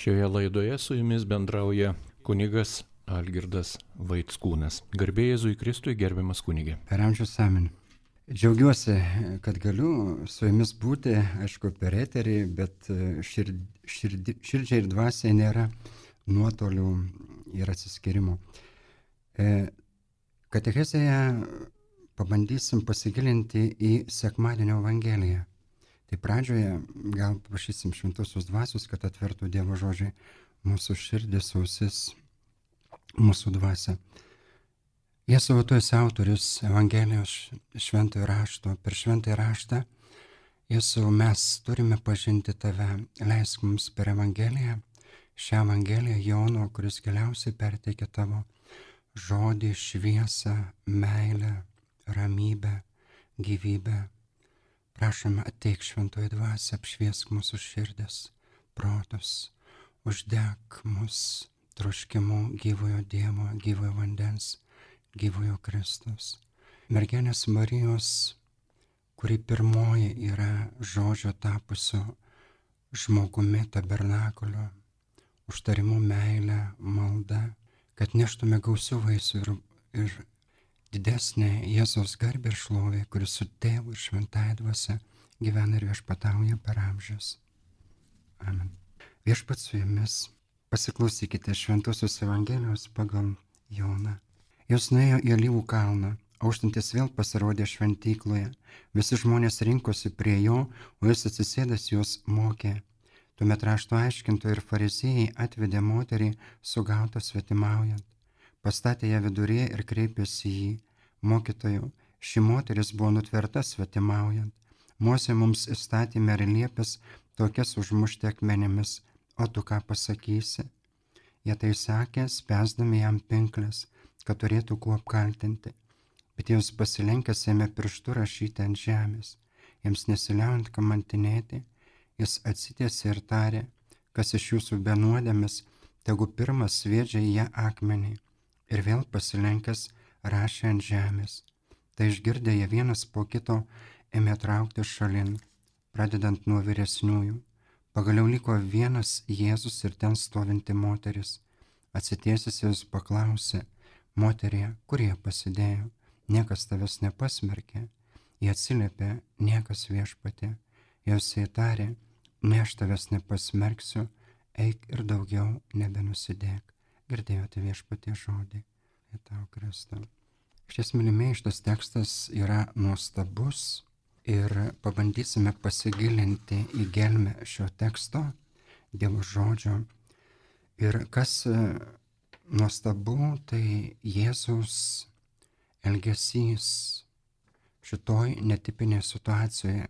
Šioje laidoje su jumis bendrauja kunigas Algirdas Vaickūnas. Garbė Jėzui Kristui, gerbiamas kunigė. Per amžius amen. Džiaugiuosi, kad galiu su jumis būti, aišku, per eterį, bet širdžiai ir dvasiai nėra nuotolių ir atsiskirimo. Katechezėje pabandysim pasigilinti į sekmadienio evangeliją. Tai pradžioje gal paprašysim šventosios dvasios, kad atvertų Dievo žodžiai mūsų širdis, ausis, mūsų dvasia. Jėzaus tu esi autorius Evangelijos šventojo rašto. Per šventąjį raštą, Jėzau, mes turime pažinti tave. Leisk mums per Evangeliją, šią Evangeliją Jono, kuris galiausiai perteikia tavo žodį, šviesą, meilę, ramybę, gyvybę. Prašome, ateik šventoji dvasia, apšviesk mūsų širdis, protus, uždek mus troškimu gyvojo Dievo, gyvojo vandens, gyvojo Kristus. Mergelės Marijos, kuri pirmoji yra žodžio tapusio žmogumi tabernakulio, užtarimu meilę, maldą, kad neštume gausių vaisių ir didesnė Jėzaus garbė ir šlovė, kuris su Tėvu ir šventąja dvasia gyvena ir viešpatauja per amžius. Amen. Viešpats su jumis. Pasiklausykite šventosios Evangelijos pagal Joną. Jis nuėjo į Alyvų kalną, auštantis vėl pasirodė šventykloje. Visi žmonės rinkosi prie jo, o jis atsisėdęs juos mokė. Tuomet rašto aiškintojai ir fariziejai atvedė moterį sugautą svetimaujant. Pastatė ją viduryje ir kreipėsi į jį. Mokytojau, ši moteris buvo nutverta svetimaujant. Mozė mums įstatėme ir liepęs tokias užmušti akmenimis, o tu ką pasakysi? Jie tai sakė, spęsdami jam pinkles, kad turėtų kuo apkaltinti. Bet jiems pasilenkęs ėmė pirštu rašyti ant žemės. Jiems nesiliaujant kamantinėti, jis atsitiesė ir tarė, kas iš jūsų be nuodėmės, tegu pirmas sviedžia į ją akmenį. Ir vėl pasilenkęs rašė ant žemės. Tai išgirdę jie vienas po kito ėmė traukti šalin, pradedant nuo vyresniųjų. Pagaliau liko vienas Jėzus ir ten stovinti moteris. Atsitiesęs jis paklausė, moterie, kur jie pasidėjo? Niekas tavęs nepasmerkė. Jie atsiliepė, niekas viešpatie. Jėzus įtarė, ne aš tavęs nepasmerksiu, eik ir daugiau nebenusidėk. Girdėjote viešpatie žodį, į tau Kristau. Šties mylimieji, šitas tekstas yra nuostabus ir pabandysime pasigilinti į gelmę šio teksto, Dievo žodžio. Ir kas nuostabu, tai Jėzaus elgesys šitoj netipinėje situacijoje.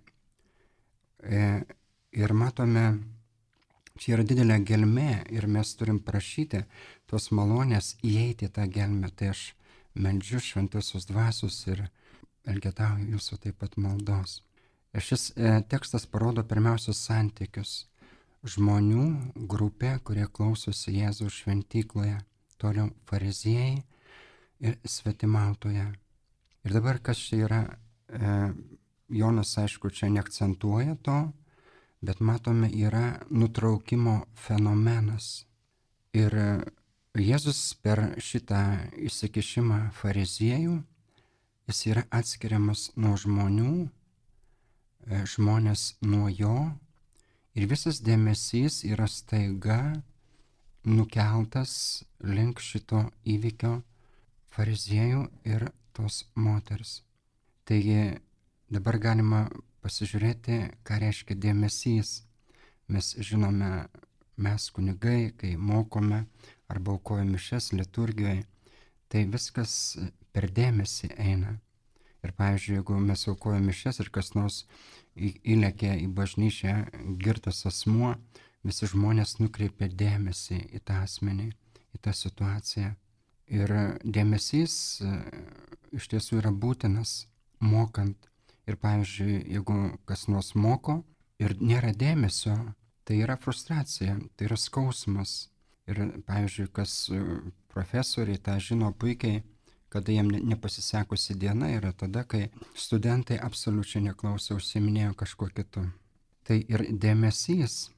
Ir matome, čia yra didelė gelmė ir mes turim prašyti tos malonės įeiti į tą gelmę. Tai aš meldžiu šventosios dvasios ir elgetauju jūsų taip pat maldos. Šis tekstas parodo pirmiausios santykius. Žmonių grupė, kurie klausosi Jėzaus šventykloje, toliau fariziejai ir svetimautoje. Ir dabar kas čia yra, Jonas aišku čia neakcentuoja to, bet matome, yra nutraukimo fenomenas. Ir Jėzus per šitą įsikišimą fariziejų, jis yra atskiriamas nuo žmonių, žmonės nuo jo, ir visas dėmesys yra staiga nukeltas link šito įvykio fariziejų ir tos moters. Taigi dabar galima pasižiūrėti, ką reiškia dėmesys. Mes žinome, mes kunigai, kai mokome arba aukojame mišias liturgijoje, tai viskas per dėmesį eina. Ir pavyzdžiui, jeigu mes aukojame mišias ir kas nors įlėkė į bažnyčią girtas asmuo, visi žmonės nukreipia dėmesį į tą asmenį, į tą situaciją. Ir dėmesys iš tiesų yra būtinas mokant. Ir pavyzdžiui, jeigu kas nors moko ir nėra dėmesio, tai yra frustracija, tai yra skausmas. Ir pavyzdžiui, kas profesoriai tą žino puikiai, kada jam nepasisekusi diena yra tada, kai studentai absoliučiai neklausė, užsiminėjo kažkuo kitu. Tai ir dėmesys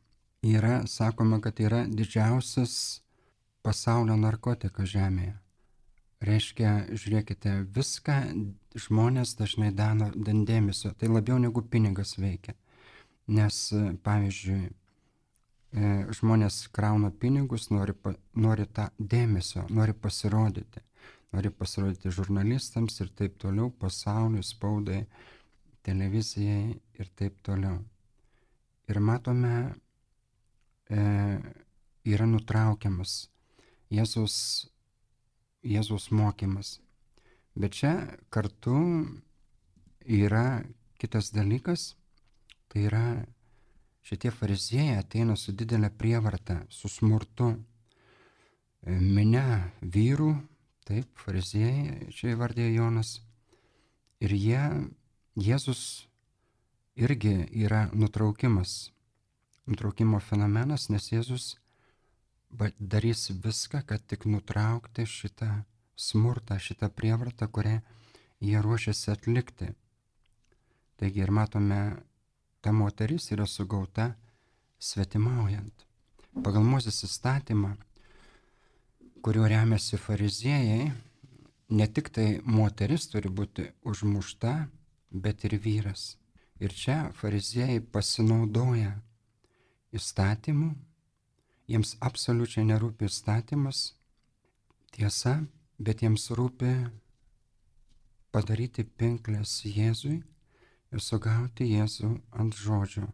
yra, sakoma, kad yra didžiausias pasaulio narkotikas žemėje. Reiškia, žiūrėkite, viską žmonės dažnai daro dėl dėmesio, tai labiau negu pinigas veikia. Nes, pavyzdžiui, žmonės krauna pinigus, nori tą dėmesio, nori pasirodyti žurnalistams ir taip toliau, pasauliui, spaudai, televizijai ir taip toliau. Ir matome, yra nutraukiamas Jėzaus mokymas. Bet čia kartu yra kitas dalykas, tai yra šitie fariziejai ateina su didelė prievarta, su smurtu. Minia vyrų, taip, fariziejai, čia įvardėjo Jonas. Ir Jėzus irgi yra nutraukimo fenomenas, nes Jėzus darys viską, kad tik nutraukti šitą smurtą, šitą prievartą, kurią jie ruošiasi atlikti. Taigi ir matome, ta moteris yra sugauta svetimaujant. Pagal Mozės įstatymą, kuriuo remiasi fariziejai, ne tik tai moteris turi būti užmušta, bet ir vyras. Ir čia fariziejai pasinaudoja įstatymu, jiems absoliučiai nerūpi įstatymas, tiesa, bet jiems rūpi padaryti pinkles Jėzui ir sugauti Jėzų ant žodžio.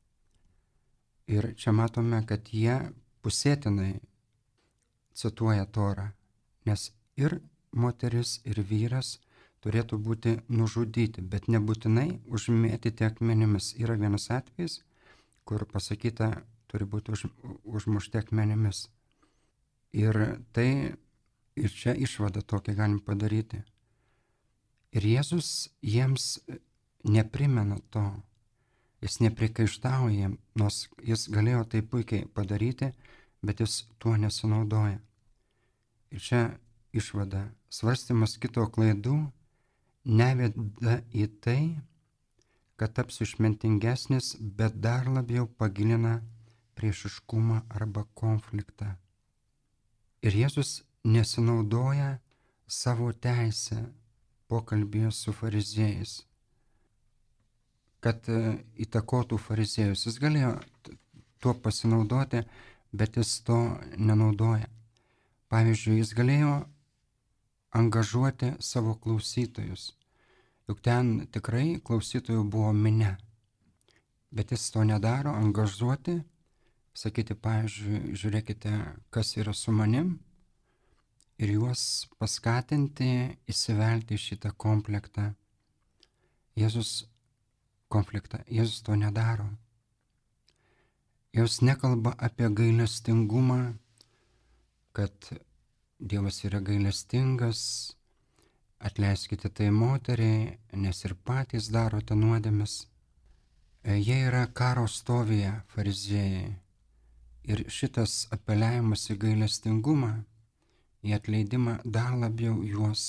Ir čia matome, kad jie pusėtinai cituoja Torą, nes ir moteris, ir vyras turėtų būti nužudyti, bet nebūtinai užmėtyti akmenimis. Yra vienas atvejis, kur pasakyta, turi būti užmušti akmenimis. Ir čia išvada tokia galim padaryti. Ir Jėzus jiems neprimena to, jis neprikaištauja jiems, nors jis galėjo tai puikiai padaryti, bet jis tuo nesinaudoja. Ir čia išvada, svarstymas kito klaidų neveda į tai, kad taps išmintingesnis, bet dar labiau pagilina priešiškumą arba konfliktą. Ir Jėzus nesinaudoja savo teisę pokalbėje su fariziejais, kad įtakotų fariziejus. Jis galėjo tuo pasinaudoti, bet jis to nenaudoja. Pavyzdžiui, jis galėjo angažuoti savo klausytojus. Juk ten tikrai klausytojų buvo minia. Bet jis to nedaro, angažuoti, sakyti, pavyzdžiui, žiūrėkite, kas yra su manim, ir juos paskatinti įsivelti šitą konfliktą. Jėzus to nedaro. Jis nekalba apie gailestingumą, kad Dievas yra gailestingas, atleiskite tai moteriai, nes ir patys darote nuodėmes. Jie yra karo stovyje, fariziejai. Ir šitas apeliavimas į gailestingumą, į atleidimą dar labiau juos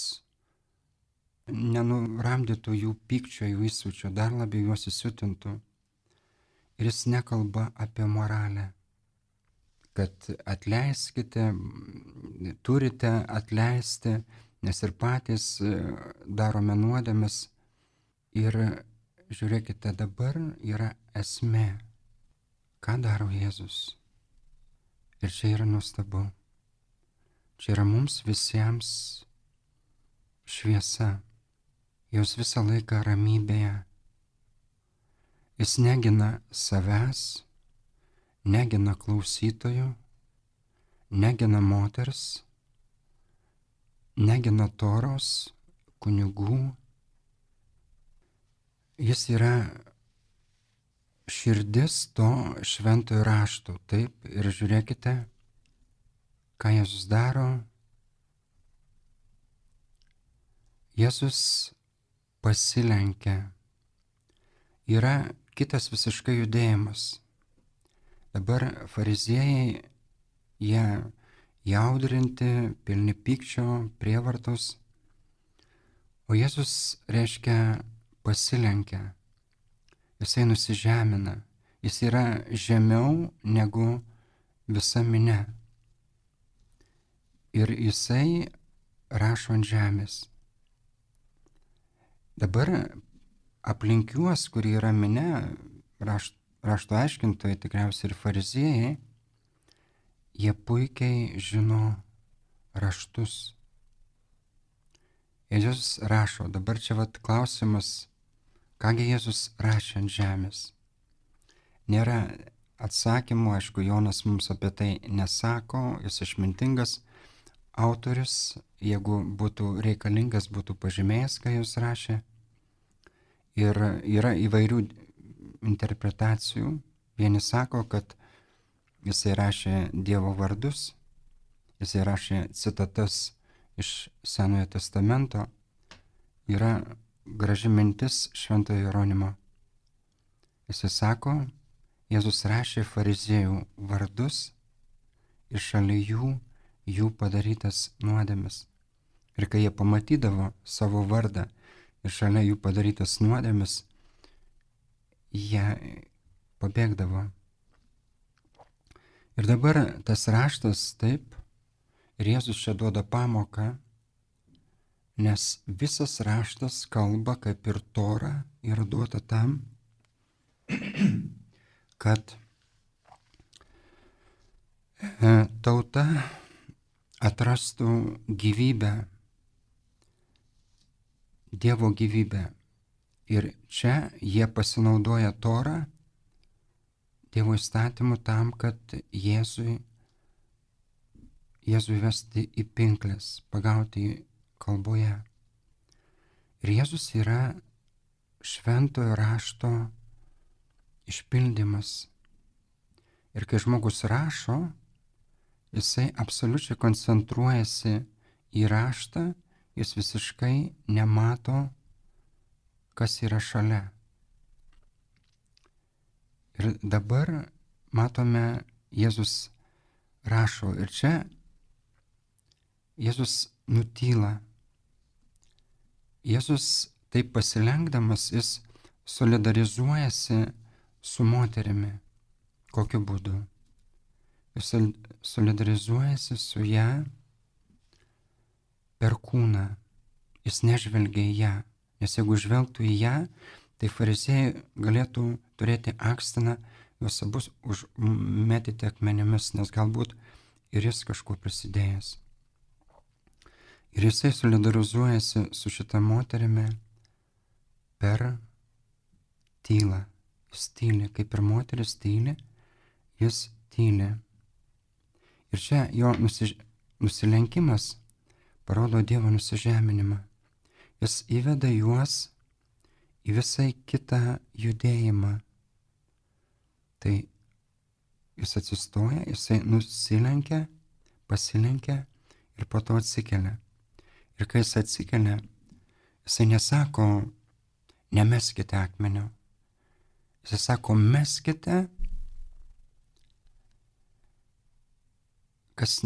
nenuramdytų jų pykčio, jų įsiūčio, dar labiau juos įsiutintų. Ir jis nekalba apie moralę, kad atleiskite, turite atleisti, nes ir patys darome nuodėmes. Ir žiūrėkite, dabar yra esmė, ką daro Jėzus. Ir čia yra nuostabu. Čia yra mums visiems šviesa. Jos visą laiką ramybėje. Jis negina savęs, negina klausytojų, negina moters, negina Toros, kunigų. Jis yra širdis to šventojo rašto. Taip, ir žiūrėkite, ką Jėzus daro. Jėzus pasilenkia. Yra kitas visiškai judėjimas. Dabar fariziejai, jie jaudrinti, pilni pykčio, prievartos. O Jėzus reiškia pasilenkia. Jisai nusižemina. Jis yra žemiau negu visa minia. Ir jisai rašo ant žemės. Dabar aplink juos, kur yra minia, rašto aiškintojai, tikriausiai ir fariziejai, jie puikiai žino raštus. Jėzus rašo, dabar čia klausimas, kągi Jėzus rašė ant žemės. Nėra atsakymų, aišku, Jonas mums apie tai nesako, jis išmintingas autorius, jeigu būtų reikalingas, būtų pažymėjęs, ką jis rašė. Ir yra įvairių interpretacijų. Vieni sako, kad jisai rašė Dievo vardus, jisai rašė citatas iš Senojo testamento. Yra graži mintis Šventojo Jeronimo. Jisai sako, Jėzus rašė fariziejų vardus ir šalia jų padarytas nuodėmes. Ir kai jie pamatydavo savo vardą ir šalia jų padarytas nuodėmes, jie pabėgdavo. Ir dabar tas raštas taip, ir Jėzus čia duoda pamoką, nes visas raštas kalba kaip ir Tora yra duota tam, kad tauta atrastų gyvybę, Dievo gyvybę. Ir čia jie pasinaudoja Torą, Dievo įstatymu tam, kad Jėzui vesti į pinkles, pagauti kalboje. Ir Jėzus yra šventojo rašto išpildymas. Ir kai žmogus rašo, jisai absoliučiai koncentruojasi į raštą, jis visiškai nemato, kas yra šalia. Ir dabar matome, Jėzus rašo ir čia Jėzus nutyla. Jėzus taip pasilenkdamas, jis solidarizuojasi su moterimi. Kokiu būdu? Jis solidarizuojasi su ją per kūną. Jis nežvelgia į ją. Nes jeigu žvelgtų į ją, tai fariziejai galėtų turėti akstiną, juos abus užmetyti akmenimis, nes galbūt ir jis kažkuo prisidėjęs. Ir jisai solidarizuojasi su šita moterimi per tylą. Jis tyli, kaip ir moteris tyli, jis tyli. Ir čia jo nusilenkimas parodo Dievo nusižeminimą. Jis įveda juos į visai kitą judėjimą. Tai jis atsistoja, jisai nusilenkia, pasilenkia ir po to atsikelia. Ir kai jis atsikelia, jisai nesako, nemeskite akmenio. Jisai sako, meskite, kas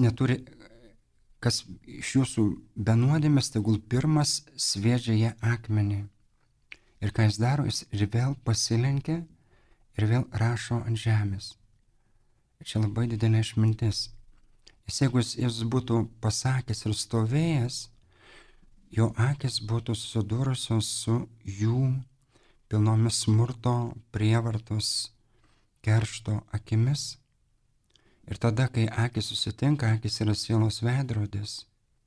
iš jūsų be nuodėmės, tegul pirmas sviedžia ją akmenį. Ir ką jis daro, jis ir vėl pasilenkia ir vėl rašo ant žemės. Ir čia labai didelė išmintis. Jeigu jis būtų pasakęs ir stovėjęs, jo akis būtų susidūrusios su jų pilnomis smurto, prievartos, keršto akimis. Ir tada, kai akis susitinka, akis yra sielos veidrodis.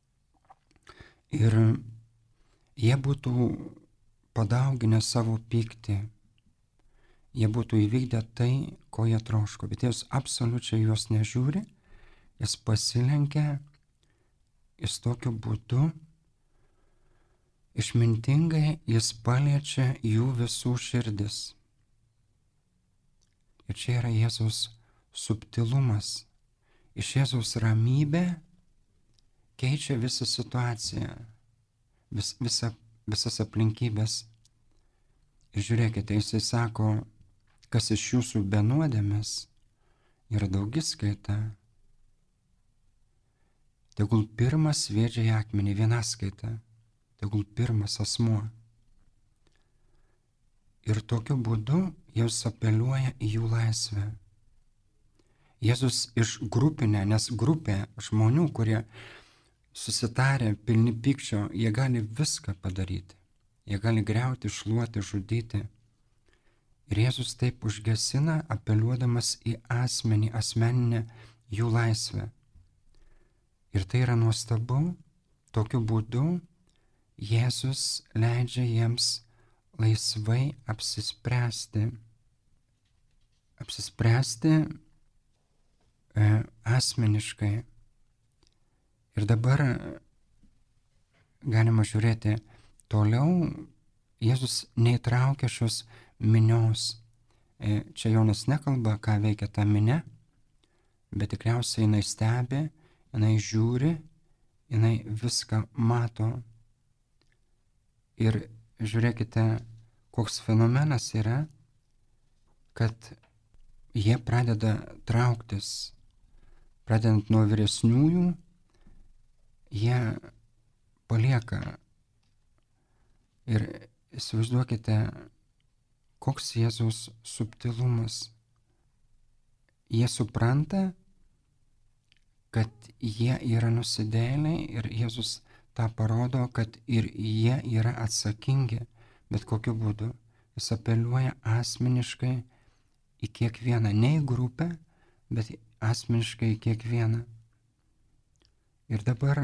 Ir jie būtų padauginę savo pyktį. Jie būtų įvykdę tai, ko jie troško. Bet jis absoliučiai juos nežiūri. Jis pasilenkia, jis tokiu būdu išmintingai jis paliečia jų visų širdis. Ir čia yra Jėzaus subtilumas. Iš Jėzaus ramybė keičia visą situaciją, visas aplinkybės. Ir žiūrėkite, jisai sako, kas iš jūsų be nuodėmės yra daugiskaita. Tegul pirmas sviedžia į akmenį, vienaskaita. Tegul pirmas asmuo. Ir tokiu būdu Jėzus apeliuoja į jų laisvę. Jėzus išgrupinę, nes grupė žmonių, kurie susitarę, pilni pykčio, jie gali viską padaryti. Jie gali griauti, šluoti, žudyti. Ir Jėzus taip užgesina, apeliuodamas į asmenį, asmeninę jų laisvę. Ir tai yra nuostabu, tokiu būdu Jėzus leidžia jiems laisvai apsispręsti asmeniškai. Ir dabar galima žiūrėti toliau, Jėzus neįtraukia šios minios. Čia Jonas nekalba, ką veikia ta minia, bet tikriausiai jinai stebi, jinai žiūri, jinai viską mato. Ir žiūrėkite, koks fenomenas yra, kad jie pradeda trauktis, pradedant nuo vyresniųjų, jie palieka. Ir įsivaizduokite, koks Jėzaus subtilumas. Jie supranta, kad jie yra nusidėjėliai ir Jėzus tą parodo, kad ir jie yra atsakingi, bet kokiu būdu. Jis apeliuoja asmeniškai į kiekvieną, ne į grupę, bet asmeniškai į kiekvieną. Ir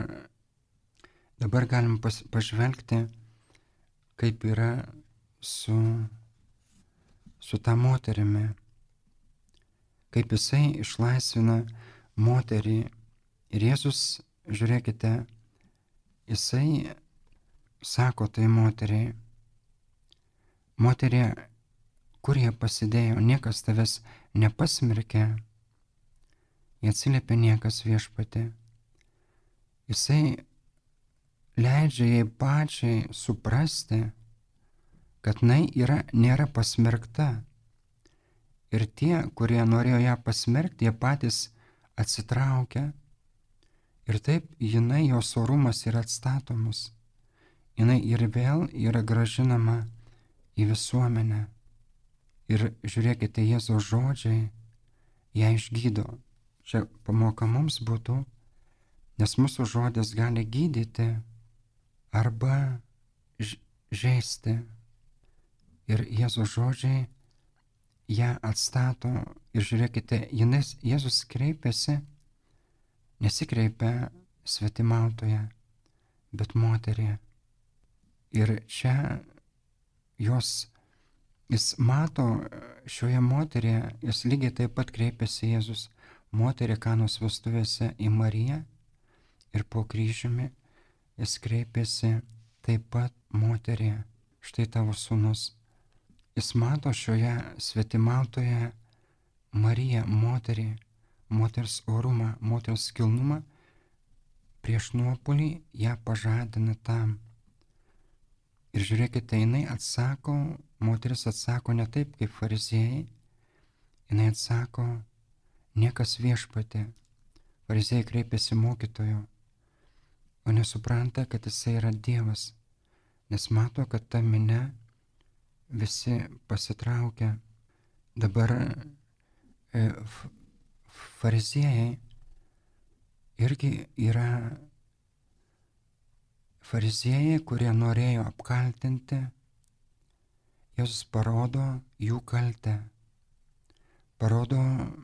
dabar galim pažvelgti, kaip yra su ta moterimi, kaip jisai išlaisvina moterį. Ir Jėzus, žiūrėkite, jisai sako tai moteriai, moterie, kur jie pasidėjo, niekas tavęs nepasmerkė. Jie atsiliepė, niekas, Viešpatie. Jisai leidžia jai pačiai suprasti, kad nėra pasmerkta. Ir tie, kurie norėjo ją pasmerkti, jie patys atsitraukia. Ir taip jos orumas yra atstatomas. Jinai ir vėl yra gražinama į visuomenę. Ir žiūrėkite, Jėzaus žodžiai ją išgydo. Čia pamoka mums būtų, nes mūsų žodis gali gydyti arba žeisti. Ir Jėzaus žodžiai ją atstato. Ir žiūrėkite, Jėzus kreipiasi, nesikreipia svetimautoje, bet moterie. Ir čia jis mato šioje moteryje, jis lygiai taip pat kreipiasi Jėzus, moterį Kanos vestuvėse į Mariją, ir po kryžiumi jis kreipiasi taip pat moterie, štai tavo sūnus. Jis mato šioje svetimautoje Mariją, moterį, moters orumą, moters kilnumą, prieš nuopolį ją pažadina tam. Ir žiūrėkite, jinai atsako, moteris atsako ne taip kaip fariziejai, jinai atsako, niekas, Viešpatie. Fariziejai kreipiasi mokytojo, o nesupranta, kad jisai yra Dievas, nes mato, kad ta minia visi pasitraukia. Dabar fariziejai irgi yra fariziejai, kurie norėjo apkaltinti. Jėzus parodo jų kaltę, parodo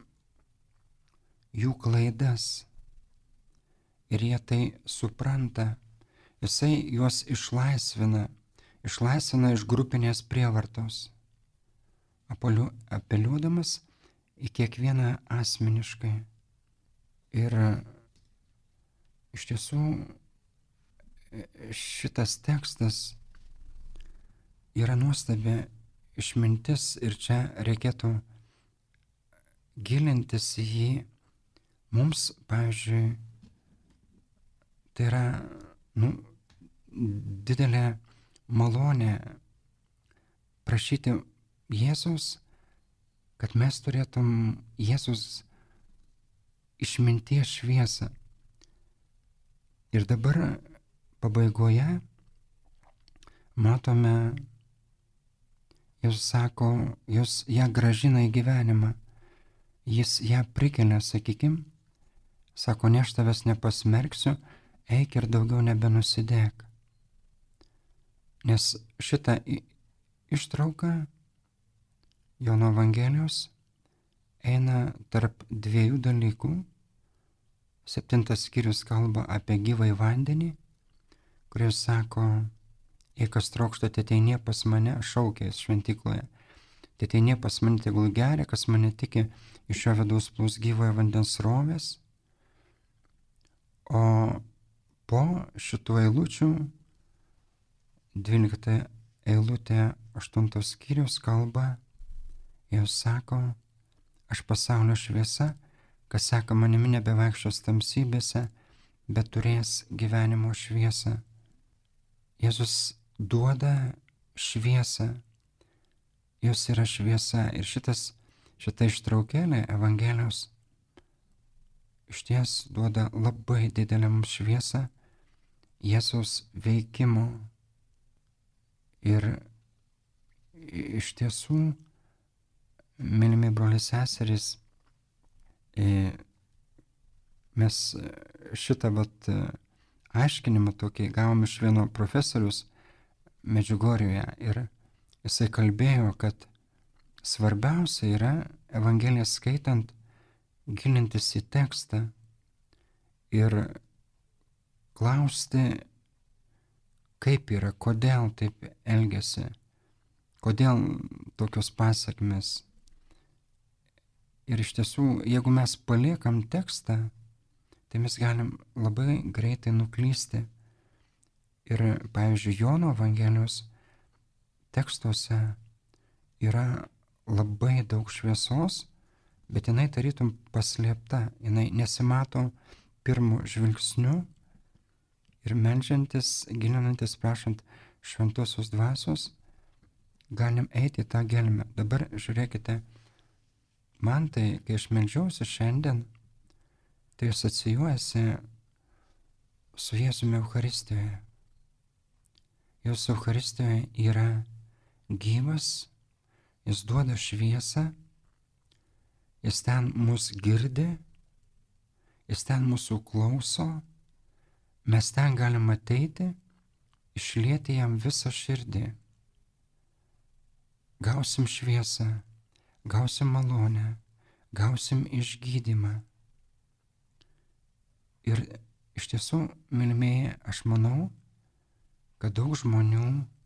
jų klaidas. Ir jie tai supranta. Jisai juos išlaisvina iš grupinės prievartos, apeliuodamas į kiekvieną asmeniškai. Ir iš tiesų šitas tekstas yra nuostabi išmintis ir čia reikėtų gilintis į jį. Mums, pavyzdžiui, tai yra didelė malonė prašyti Jėzus, kad mes turėtum Jėzus išminties šviesą. Ir dabar pabaigoje matome Jis sako, jis ją gražina į gyvenimą. Jis ją prikelia, sakykim, sako, ne aš tavęs nepasmerksiu, eik ir daugiau nebenusidėk. Nes šitą ištrauką Jono Evangelijos eina tarp dviejų dalykų. 7 skyrius kalba apie gyvąjį vandenį, kuris sako, jei kas trokšta, ateinie pas mane, šaukė šventykloje, ateinie pas mane tegul geria, kas mane tiki, iš jo vidaus plūs gyvojo vandens srovės. O po šitų eilučių 12 eilutė 8 skyrius kalba, Jis sako, aš pasaulio šviesa, kas seka manimi nebevaikščios tamsybėse, bet turės gyvenimo šviesą. Jėzus duoda šviesą, Jis yra šviesa ir šita ištraukėlė Evangelijos išties duoda labai didelę mums šviesą Jėzaus veikimo. Ir iš tiesų, mylimi broliai seserys, mes šitą aiškinimą tokį gavom iš vieno profesorius Medžiugorjoje ir jisai kalbėjo, kad svarbiausia yra Evangeliją skaitant gilintis į tekstą ir klausti, kaip yra, kodėl taip elgiasi, kodėl tokios pasekmės. Ir iš tiesų, jeigu mes paliekam tekstą, tai mes galim labai greitai nuklysti. Ir, pavyzdžiui, Jono Evangelijos tekstuose yra labai daug šviesos, bet jinai tarytum paslėpta, jinai nesimato pirmu žvilgsniu ir meldžiantis, gilinantis, prašant šventosios dvasios, galim eiti į tą gelmę. Dabar žiūrėkite, man tai, kai aš meldžiausi šiandien, tai asocijuojasi su Jėzumi Eucharistijoje. Jis Eucharistijoje yra gyvas, jis duoda šviesą, jis ten mus girdi, jis ten mūsų klauso, mes ten galim ateiti, išlieti jam visą širdį. Gausim šviesą, gausim malonę, gausim išgydymą. Ir iš tiesų, mylimieji, aš manau, kad daug žmonių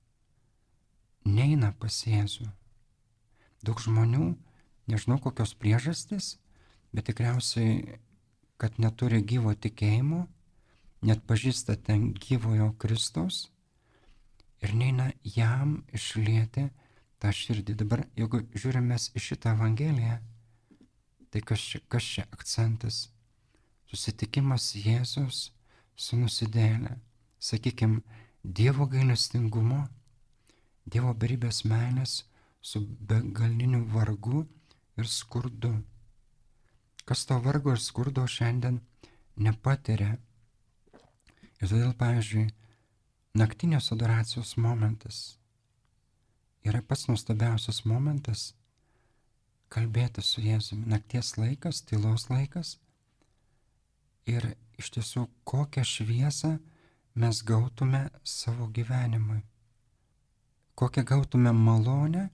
neina pas Jėzų. Daug žmonių, nežinau kokios priežastys, bet tikriausiai, kad neturi gyvo tikėjimo, net pažįsta ten gyvojo Kristaus ir neina jam išlieti tą širdį. Dabar, jeigu žiūrime į šitą Evangeliją, tai kas čia akcentas? Susitikimas Jėzus su nusidėjėle. Sakykime, Dievo gailestingumo, Dievo beribės meilės su begaliniu vargu ir skurdu. Kas to vargo ir skurdo šiandien nepatiria. Ir todėl, pavyzdžiui, naktinės adoracijos momentas yra pats nuostabiausias momentas kalbėti su Jėzumi. Nakties laikas, tylos laikas. Ir iš tiesų, kokią šviesą mes gautume savo gyvenimui. Kokią gautume malonę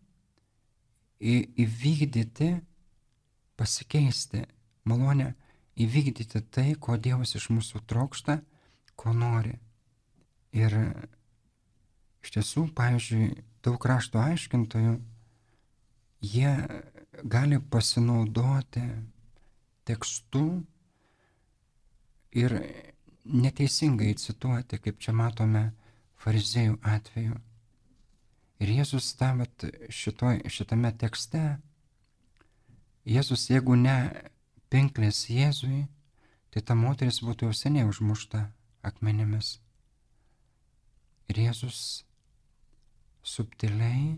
įvykdyti, pasikeisti. Malonę įvykdyti tai, ko Dievas iš mūsų trokšta, ko nori. Ir iš tiesų, pavyzdžiui, daug rašto aiškintojų, jie gali pasinaudoti tekstu ir neteisingai cituoti, kaip čia matome fariziejų atveju. Ir Jėzus šitame tekste, Jėzus, jeigu ne pinklės Jėzui, tai ta moteris būtų jau seniai užmušta akmenimis. Ir Jėzus subtiliai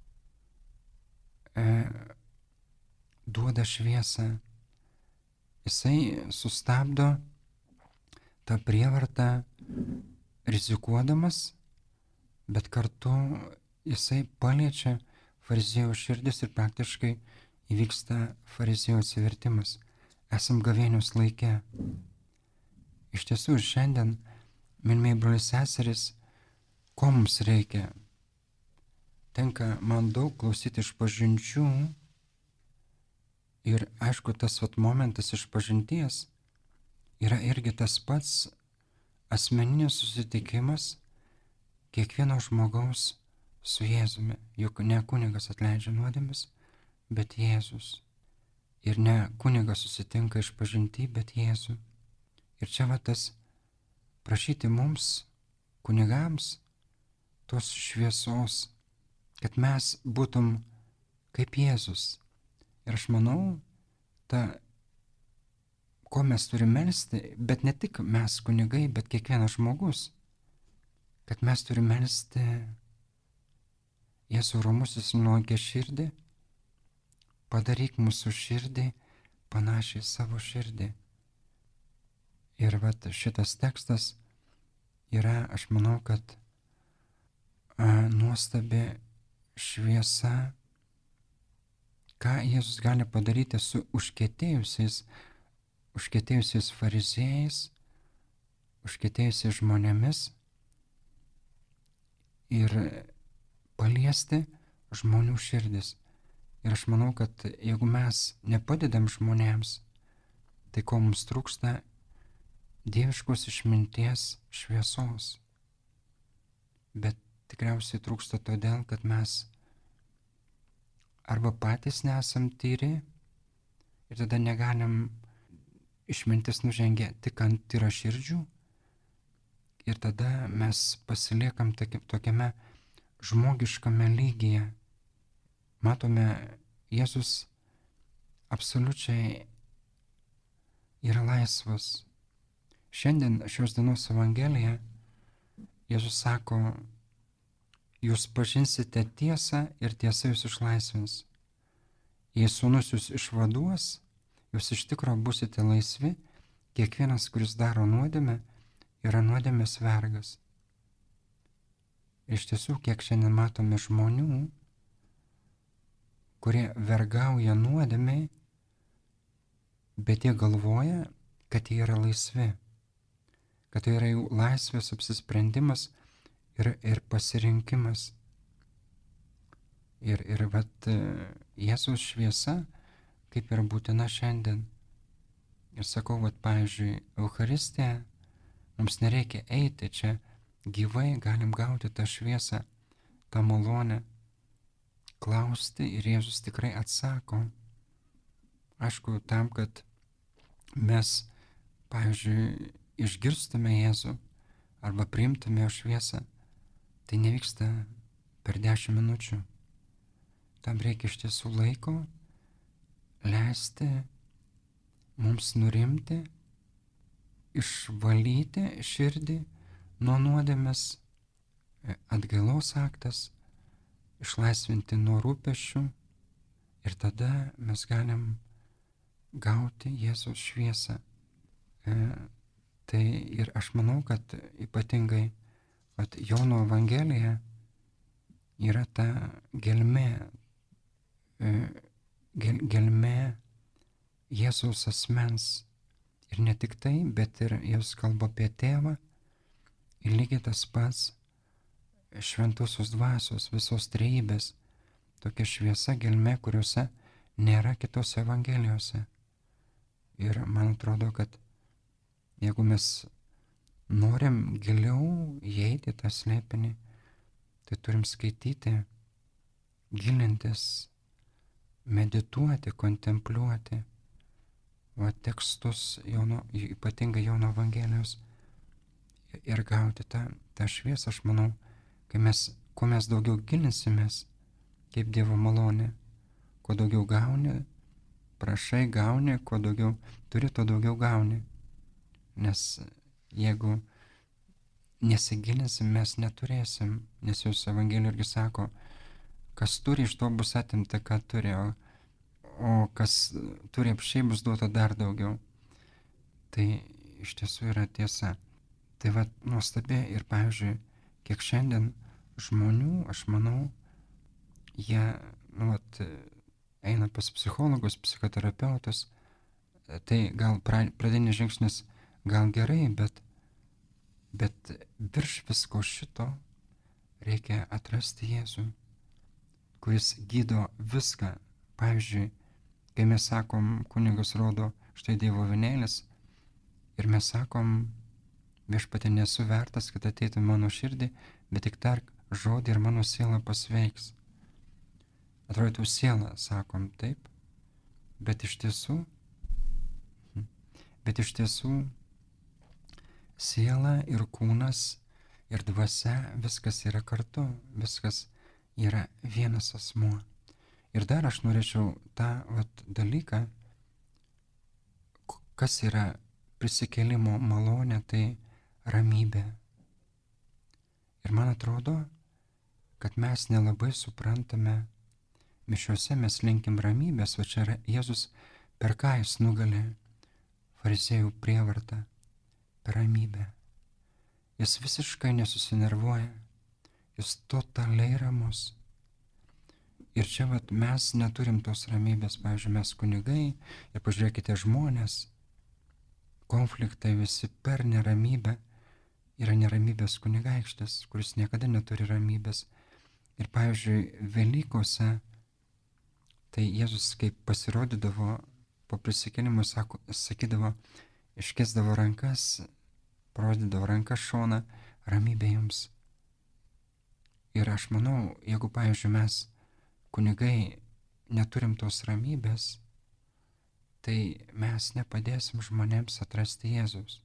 duoda šviesą. Jisai sustabdo tą prievartą rizikuodamas, bet kartu jisai paliečia fariziejų širdis ir praktiškai įvyksta fariziejų atsivertimas. Esam gavėnios laike. Iš tiesų ir šiandien, mylimieji broliai seserys, ko mums reikia? Tenka man daug klausyti išpažinčių ir aišku, tas momentas išpažinties yra irgi tas pats asmeninis susitikimas kiekvieno žmogaus su Jėzumi. Juk ne kunigas atleidžia nuodėmes, bet Jėzus. Ir ne kunigas susitinka išpažinti, bet Jėzų. Ir čia va tas prašyti mums, kunigams, tos šviesos, kad mes būtum kaip Jėzus. Ir aš manau, ko mes turime melsti, bet ne tik mes kunigai, bet kiekvienas žmogus, kad mes turime melsti Jėzų romusis nuogę širdį, padaryk mūsų širdį panašiai savo širdį. Ir vat šitas tekstas yra, aš manau, kad nuostabi šviesa, ką Jėzus gali padaryti su užkietėjusiais fariziejais, užkietėjusiais žmonėmis ir paliesti žmonių širdis. Ir aš manau, kad jeigu mes nepadedam žmonėms, tai ko mums trūksta? Dieviškos išminties šviesos. Bet tikriausiai trūksta todėl, kad mes arba patys nesam tyri ir tada negalim, išmintis nužengia tik ant tyraširdžių ir tada mes pasiliekam tokiame žmogiškame lygyje. Matome, Jėzus absoliučiai yra laisvas. Šiandien šios dienos Evangelija Jėzus sako, jūs pažinsite tiesą ir tiesa jūs išlaisvins. Jei Sūnus jūs išvaduos, jūs iš tikro busite laisvi, kiekvienas, kuris daro nuodėmę, yra nuodėmės vergas. Iš tiesų, kiek šiandien matome žmonių, kurie vergauja nuodėmei, bet jie galvoja, kad jie yra laisvi, kad tai yra jų laisvės apsisprendimas ir pasirinkimas. Ir vat Jėzaus šviesa kaip yra būtina šiandien. Ir sakau, vat pavyzdžiui, Eucharistija, mums nereikia eiti čia, gyvai galim gauti tą šviesą, tą malonę, klausti ir Jėzus tikrai atsako. Aišku, tam, kad mes, pavyzdžiui, išgirstume Jėzų arba priimtume jo šviesą, tai nevyksta per 10 minučių. Tam reikia iš tiesų laiko, leisti mums nurimti, išvalyti širdį nuo nuodėmės, atgailos aktas, išlaisvinti nuo rūpesčių ir tada mes galim gauti Jėzaus šviesą. Tai ir aš manau, kad ypatingai Jono Evangelija yra ta gelmė Jėzaus asmens. Ir ne tik tai, bet ir Jėzus kalba apie tėvą ir lygiai tas pats šventosios dvasios, visos trejybės, tokia šviesa gelmė, kuriuose nėra kitose Evangelijose. Ir man atrodo, kad jeigu mes norim giliau įeiti tą slėpinį, tai turim skaityti, gilintis, medituoti, kontempliuoti tekstus, ypatingai Jono Evangelijos ir gauti tą šviesą. Aš manau, kuo mes daugiau gilinsimės, kaip Dievo malonė, kuo daugiau gauni, prašai gauni, kuo daugiau turi, tuo daugiau gauni. Nes jeigu nesigilinsim, mes neturėsim, nes Jūsų Evangelija irgi sako, kas turi, iš to bus atimta, ką turi, o kas turi apšiai bus duota dar daugiau. Tai iš tiesų yra tiesa. Tai va nuostabi ir pavyzdžiui, kiek šiandien žmonių, aš manau, jie eina pas psichologus, psichoterapeutus, tai gal pradinis žingsnis gal gerai, bet virš visko šito reikia atrasti Jėzų, kuris gydo viską. Pavyzdžiui, kai mes sakom, kunigas rodo, štai Dievo avinėlis, ir mes sakom, viešpatie, nesu vertas, kad ateitų mano širdį, bet tik tark žodį ir mano siela pasveiks. Atrodytų siela, sakom taip, bet iš tiesų siela ir kūnas ir dvasia, viskas yra kartu, viskas yra vienas asmuo. Ir dar aš norėčiau tą dalyką, kas yra prisikėlimo malonė, tai ramybė. Ir man atrodo, kad mes nelabai suprantame, mišiuose mes linkim ramybės, o čia Jėzus per ką jis nugalė farizėjų prievartą, per ramybę. Jis visiškai nesusinervuoja, jis totaliai ramus. Ir čia mes neturim tos ramybės, pavyzdžiui, mes kunigai, ir pažiūrėkite žmonės, konfliktai visi per neramybę, yra neramybės kunigaikštis, kuris niekada neturi ramybės. Ir pavyzdžiui, Velykose, tai Jėzus kaip pasirodydavo po prisikėlimo, sakydavo, iškesdavo rankas, parodydavo rankas šoną, ramybė jums. Ir aš manau, jeigu, pavyzdžiui, mes kunigai neturim tos ramybės, tai mes nepadėsim žmonėms atrasti Jėzus.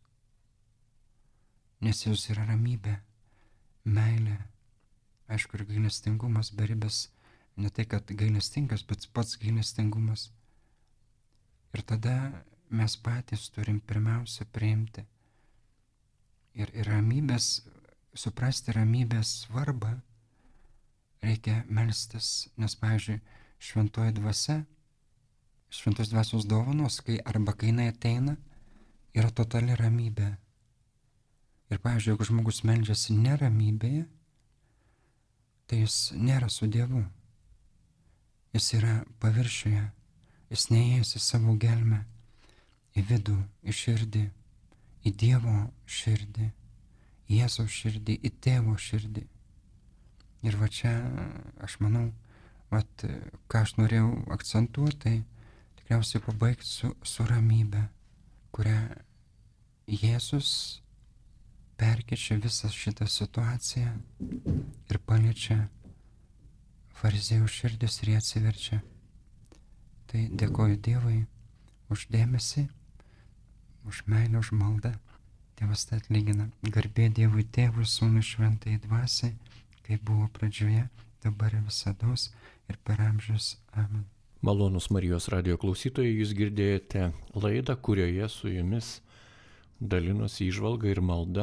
Nes Jėzus yra ramybė, meilė, aišku, ir gailestingumas, beribės, ne tai, kad gailestingas, bet pats gailestingumas. Ir tada mes patys turim pirmiausia priimti. Ir ramybės, suprasti ramybės svarbą, reikia melstis, nes, pavyzdžiui, šventoji dvasia, šventos dvasios dovanos, kai jinai ateina, yra totali ramybė. Ir, pavyzdžiui, jeigu žmogus meldžiasi neramybėje, tai jis nėra su Dievu. Jis yra paviršiuje, jis neįėjęs į savo gelmę, į vidų, į širdį, į Dievo širdį, į Jėzaus širdį, į Tėvo širdį. Ir čia, aš manau, ką aš norėjau akcentuoti, tai tikriausiai pabaigti su ramybė, kurią Jėzus perkeičia visą šitą situaciją ir paliečia farizėjų širdis ir jie atsiverčia. Tai dėkoju Dievui už dėmesį, už meilę, už maldą. Dievas tai atlygina. Garbė Dievui Tėvui, Sūnui, Šventajai Dvasiai, kaip buvo pradžioje, dabar ir visados ir per amžius. Amen. Malonūs Marijos radijo klausytojai, jūs girdėjote laidą, kurioje su jumis dalinosi įžvalga ir malda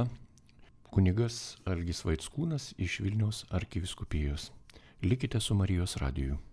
kunigas Algis Vaickūnas iš Vilniaus arkivyskupijos. Likite su Marijos radiju.